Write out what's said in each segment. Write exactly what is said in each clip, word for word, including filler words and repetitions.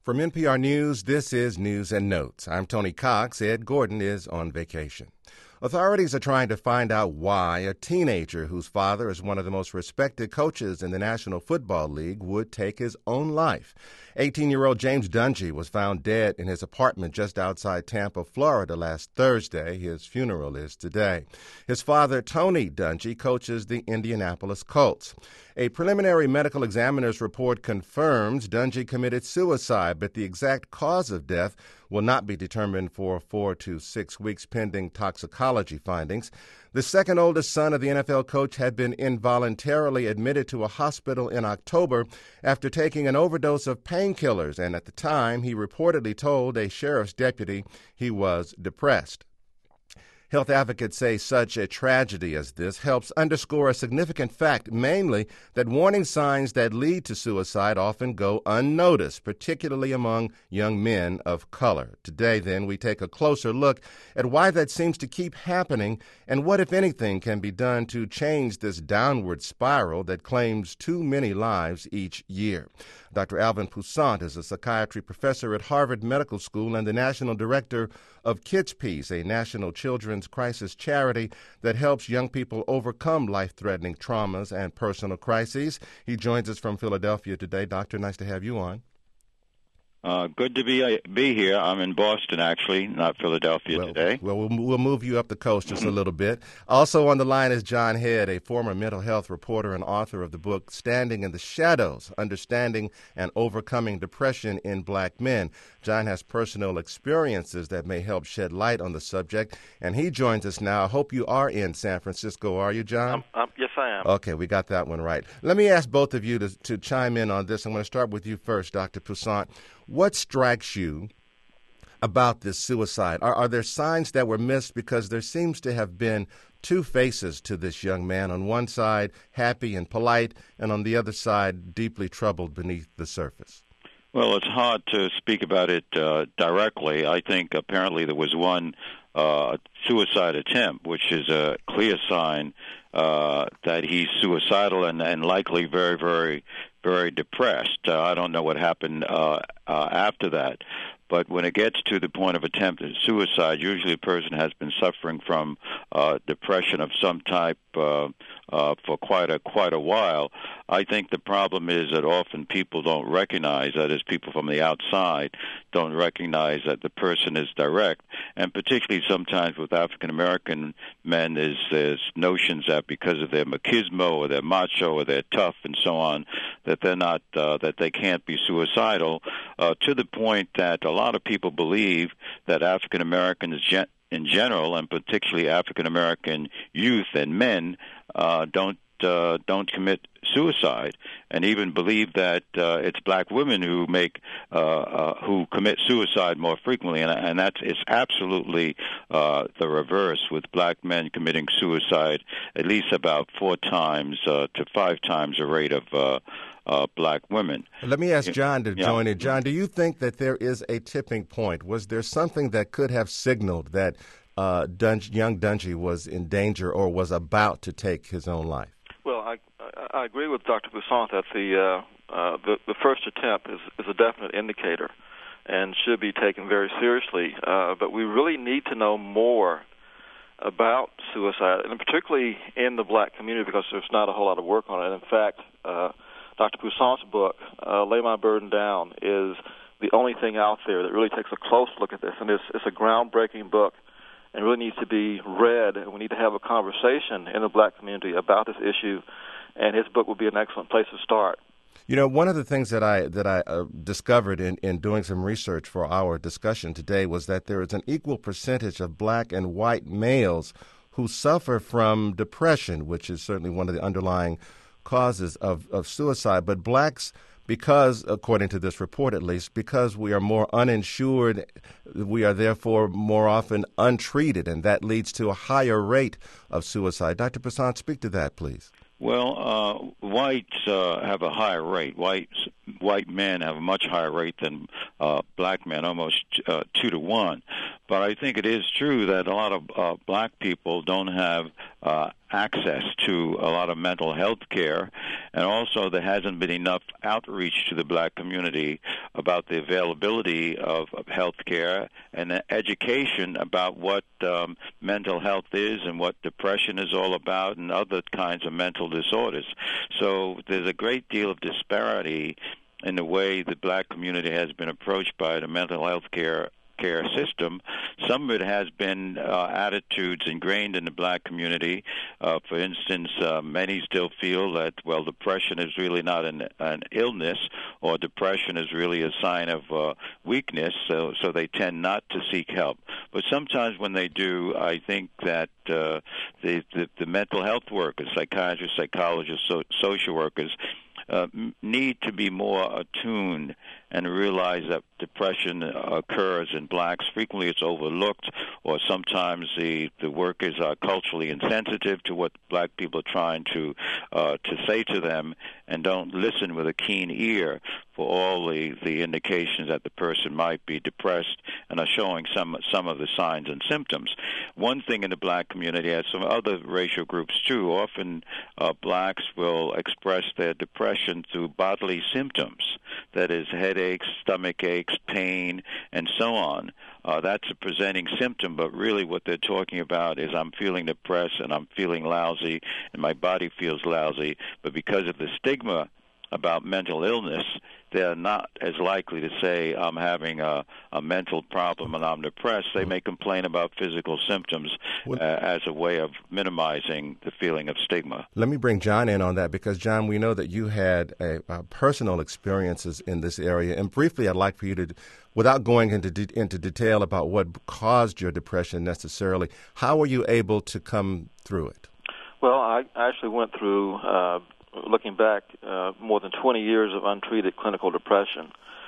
From N P R News, this is News and Notes. I'm Tony Cox. Ed Gordon is on vacation. Authorities are trying to find out why a teenager whose father is one of the most respected coaches in the National Football League would take his own life. eighteen-year-old James Dungy was found dead in his apartment just outside Tampa, Florida last Thursday. His funeral is today. His father, Tony Dungy, coaches the Indianapolis Colts. A preliminary medical examiner's report confirms Dungy committed suicide, but the exact cause of death will not be determined for four to six weeks pending toxicology findings. The second oldest son of the N F L coach had been involuntarily admitted to a hospital in October after taking an overdose of painkillers, and at the time he reportedly told a sheriff's deputy he was depressed. Health advocates say such a tragedy as this helps underscore a significant fact, mainly that warning signs that lead to suicide often go unnoticed, particularly among young men of color. Today, then, we take a closer look at why that seems to keep happening and what, if anything, can be done to change this downward spiral that claims too many lives each year. Doctor Alvin Poussaint is a psychiatry professor at Harvard Medical School and the national director of Kids Peace, a national children's crisis charity that helps young people overcome life-threatening traumas and personal crises. He joins us from Philadelphia today. Doctor, nice to have you on. Uh, good to be uh, be here. I'm in Boston, actually, not Philadelphia well, today. Well, well, we'll move you up the coast just a little bit. Also on the line is John Head, a former mental health reporter and author of the book Standing in the Shadows, Understanding and Overcoming Depression in Black Men. John has personal experiences that may help shed light on the subject, and he joins us now. I hope you are in San Francisco. Are you, John? Um, um, yes, I am. Okay, we got that one right. Let me ask both of you to, to chime in on this. I'm going to start with you first, Doctor Poussaint. What strikes you about this suicide? Are, are there signs that were missed? Because there seems to have been two faces to this young man. On one side, happy and polite, and on the other side, deeply troubled beneath the surface. Well, it's hard to speak about it uh, directly. I think apparently there was one uh, suicide attempt, which is a clear sign uh, that he's suicidal and, and likely very, very, very depressed. Uh, I don't know what happened uh, uh, after that. But when it gets to the point of attempted suicide, usually a person has been suffering from uh, depression of some type uh, uh, for quite a quite a while. I think the problem is that often people don't recognize, that is, people from the outside don't recognize that the person is direct, and particularly sometimes with African American men, there's, there's notions that because of their machismo or their macho or they're tough and so on, that they're not uh, that they can't be suicidal. Uh, to the point that a lot of people believe that African Americans gen- in general, and particularly African American youth and men, uh, don't uh, don't commit suicide, and even believe that uh, it's black women who make uh, uh, who commit suicide more frequently, and, and that is absolutely uh, the reverse, with black men committing suicide at least about four times uh, to five times the rate of uh, uh, black women. Let me ask John to yeah. join in. John, do you think that there is a tipping point? Was there something that could have signaled that uh, Dungy, young Dungy was in danger or was about to take his own life? Well, I I agree with Doctor Poussaint that the, uh, uh, the the first attempt is, is a definite indicator and should be taken very seriously. Uh, but we really need to know more about suicide, and particularly in the black community, because there's not a whole lot of work on it. In fact, uh, Doctor Poussaint's book, uh, Lay My Burden Down, is the only thing out there that really takes a close look at this, and it's, it's a groundbreaking book and really needs to be read, and we need to have a conversation in the black community about this issue, and his book would be an excellent place to start. You know, one of the things that I that I uh, discovered in, in doing some research for our discussion today was that there is an equal percentage of black and white males who suffer from depression, which is certainly one of the underlying causes of, of suicide. But blacks, because, according to this report at least, because we are more uninsured, we are therefore more often untreated, and that leads to a higher rate of suicide. Doctor Poussaint, speak to that, please. Well, uh, whites uh, have a higher rate. Whites, white men have a much higher rate than uh, black men, almost uh, two to one. But I think it is true that a lot of uh, black people don't have uh, access to a lot of mental health care, and also there hasn't been enough outreach to the black community about the availability of, of health care and the education about what um, mental health is and what depression is all about and other kinds of mental disorders. So there's a great deal of disparity in the way the black community has been approached by the mental health care care system. Some of it has been uh, attitudes ingrained in the black community. Uh, for instance, uh, many still feel that, well, depression is really not an, an illness, or depression is really a sign of uh, weakness, so, so they tend not to seek help. But sometimes when they do, I think that uh, the, the, the mental health workers, psychiatrists, psychologists, so, social workers, Uh, need to be more attuned and realize that depression occurs in blacks. Frequently it's overlooked, or sometimes the, the workers are culturally insensitive to what black people are trying to uh, to say to them, and don't listen with a keen ear for all the, the indications that the person might be depressed and are showing some some of the signs and symptoms. One thing in the black community, as some other racial groups too, often uh, blacks will express their depression through bodily symptoms. That is, headaches, stomach aches, pain, and so on. Uh, that's a presenting symptom, but really what they're talking about is I'm feeling depressed and I'm feeling lousy and my body feels lousy. But because of the stigma about mental illness, they're not as likely to say I'm having a, a mental problem and I'm depressed. They may complain about physical symptoms uh, as a way of minimizing the feeling of stigma. Let me bring John in on that, because, John, we know that you had a, a personal experiences in this area. And briefly, I'd like for you to, without going into de- into detail about what caused your depression necessarily, how were you able to come through it? Well, I actually went through uh, looking back, uh, more than twenty years of untreated clinical depression,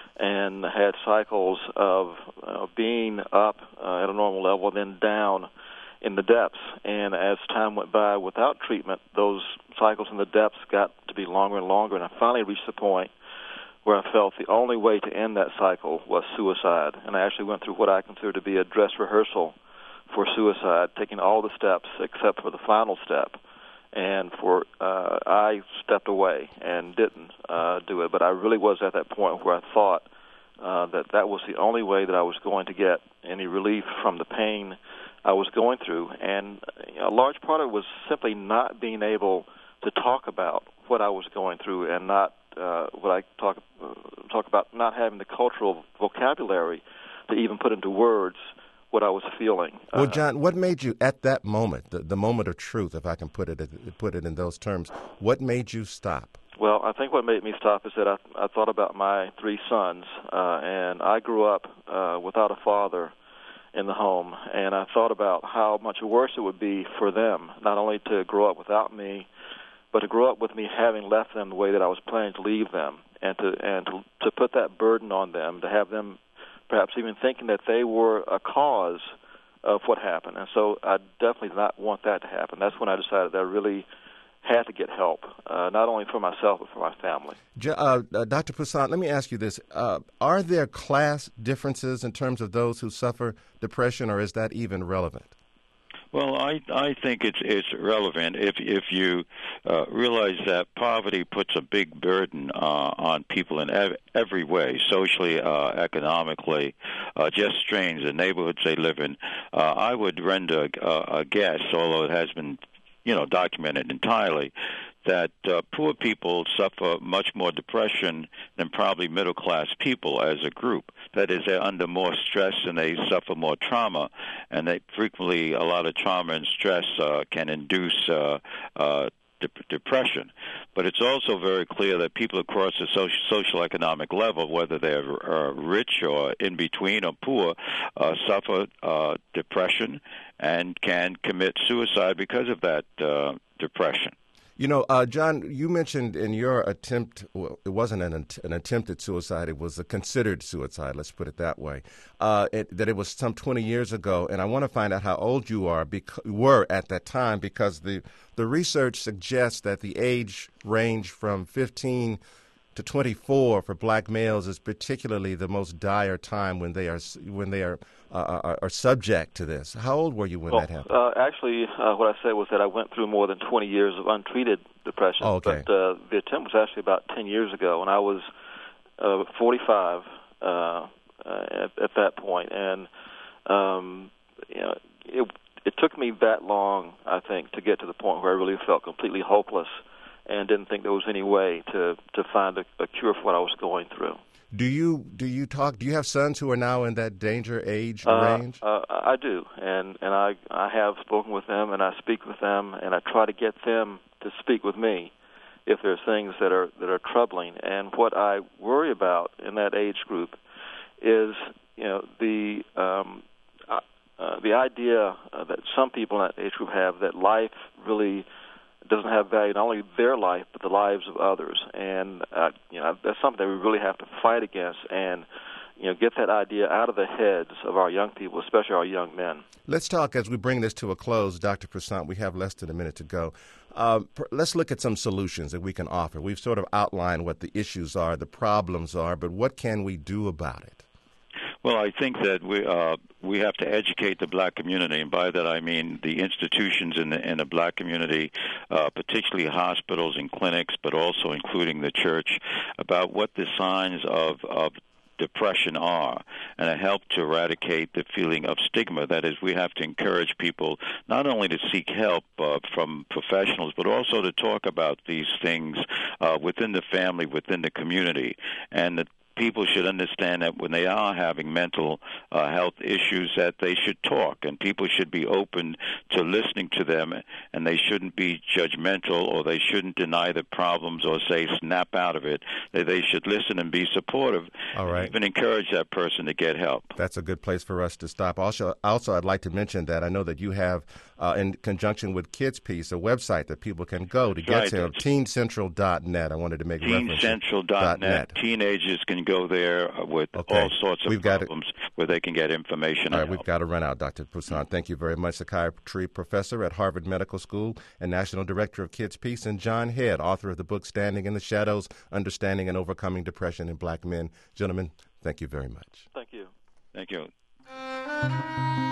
and had cycles of uh, being up uh, at a normal level, then down in the depths. And as time went by without treatment, those cycles in the depths got to be longer and longer, and I finally reached the point where I felt the only way to end that cycle was suicide. And I actually went through what I consider to be a dress rehearsal for suicide, taking all the steps except for the final step. And for uh, I stepped away and didn't uh, do it. But I really was at that point where I thought uh, that that was the only way that I was going to get any relief from the pain I was going through. And a large part of it was simply not being able to talk about what I was going through, and not uh, what I talk uh, talk about not having the cultural vocabulary to even put into words what I was feeling. Well, John, what made you, at that moment, the, the moment of truth, if I can put it put it in those terms, what made you stop? Well, I think what made me stop is that I, I thought about my three sons, uh, and I grew up uh, without a father in the home, and I thought about how much worse it would be for them, not only to grow up without me, but to grow up with me having left them the way that I was planning to leave them, and to and to, to put that burden on them, to have them perhaps even thinking that they were a cause of what happened. And so I definitely did not want that to happen. That's when I decided that I really had to get help, uh, not only for myself, but for my family. Uh, uh, Doctor Poussaint, let me ask you this. Uh, are there class differences in terms of those who suffer depression, or is that even relevant? Well, I I think it's it's relevant if if you uh, realize that poverty puts a big burden uh, on people in ev- every way, socially, uh, economically, uh, just strains the neighborhoods they live in. Uh, I would render a, a guess, although it has been, you know, documented entirely, that uh, poor people suffer much more depression than probably middle-class people as a group. That is, they're under more stress and they suffer more trauma, and they frequently, a lot of trauma and stress uh, can induce uh, uh, de- depression. But it's also very clear that people across the social, social economic level, whether they're uh, rich or in between or poor, uh, suffer uh, depression and can commit suicide because of that uh, depression. You know, uh, John, you mentioned in your attempt, well, it wasn't an, an attempted suicide, it was a considered suicide, let's put it that way, uh, it, that it was some twenty years ago. And I want to find out how old you are, bec- were at that time, because the, the research suggests that the age range from fifteen to twenty-four for black males is particularly the most dire time when they are when they are uh, are, are subject to this. How old were you when well, that happened? Uh, actually, uh, what I said was that I went through more than twenty years of untreated depression. Oh, okay. But uh, the attempt was actually about ten years ago, and I was uh, forty-five uh, uh, at, at that point, and um, you know, it, it took me that long, I think, to get to the point where I really felt completely hopeless and didn't think there was any way to, to find a, a cure for what I was going through. Do you do you talk? Do you have sons who are now in that danger age uh, range? Uh, I do, and and I I have spoken with them, and I speak with them, and I try to get them to speak with me if there are things that are that are troubling. And what I worry about in that age group is, you know, the um, uh, uh, the idea uh, that some people in that age group have that life really doesn't have value, not only their life, but the lives of others. And, uh, you know, that's something that we really have to fight against and, you know, get that idea out of the heads of our young people, especially our young men. Let's talk as we bring this to a close, Doctor Prasant. We have less than a minute to go. Uh, let's look at some solutions that we can offer. We've sort of outlined what the issues are, the problems are, but what can we do about it? Well, I think that we uh, we have to educate the black community, and by that I mean the institutions in the in the black community, uh, particularly hospitals and clinics, but also including the church, about what the signs of of depression are, and to help to eradicate the feeling of stigma. That is, we have to encourage people not only to seek help uh, from professionals, but also to talk about these things uh, within the family, within the community, and the people should understand that when they are having mental uh, health issues, that they should talk, and people should be open to listening to them, and they shouldn't be judgmental, or they shouldn't deny the problems or say snap out of it. They, they should listen and be supportive. All right. And even encourage that person to get help. That's a good place for us to stop. Also, also I'd like to mention that I know that you have, uh, in conjunction with Kids Peace, a website that people can go to That's get right. to, teen central dot net. I wanted to make reference to teen central dot net. Teenagers can go there with okay. all sorts of we've problems got where they can get information. All right, and we've help. got to run out, Doctor Prasant. Thank you very much, psychiatry professor at Harvard Medical School and national director of Kids Peace, and John Head, author of the book Standing in the Shadows, Understanding and Overcoming Depression in Black Men. Gentlemen, thank you very much. Thank you. Thank you.